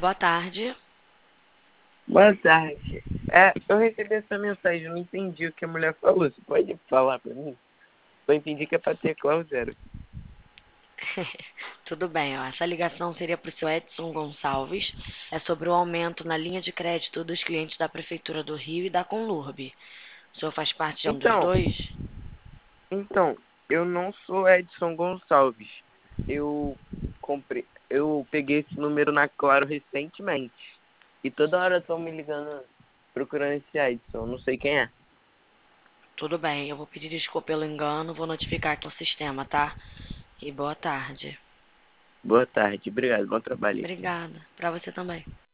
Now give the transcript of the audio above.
boa tarde. Boa tarde. Eu recebi essa mensagem, eu não entendi o que a mulher falou. Você pode falar pra mim? Eu entendi que é pra teclar o zero. Tudo bem, ó. Essa ligação seria para o seu Edson Gonçalves. É sobre o aumento na linha de crédito dos clientes da Prefeitura do Rio e da Conlurb. O senhor faz parte de um dos Então, dois? então, eu não sou Edson Gonçalves. Eu eu peguei esse número na Claro recentemente. E toda hora estão me ligando procurando esse Edson, eu não sei quem é. Tudo bem, eu vou pedir desculpa pelo engano, vou notificar aqui no sistema, tá? E boa tarde. Boa tarde, obrigado, bom trabalho aí. Obrigada. Para você também.